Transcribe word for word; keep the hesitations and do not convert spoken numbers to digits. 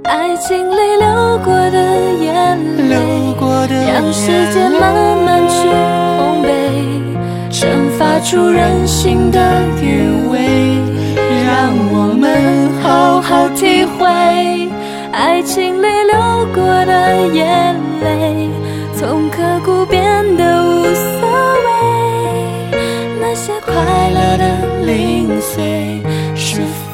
爱情里流过的眼泪，让时间慢慢去烘焙，蒸发出人性的余味，让我们好好体会爱情里流过的眼泪，从刻骨变得无所谓，那些快乐的零碎是否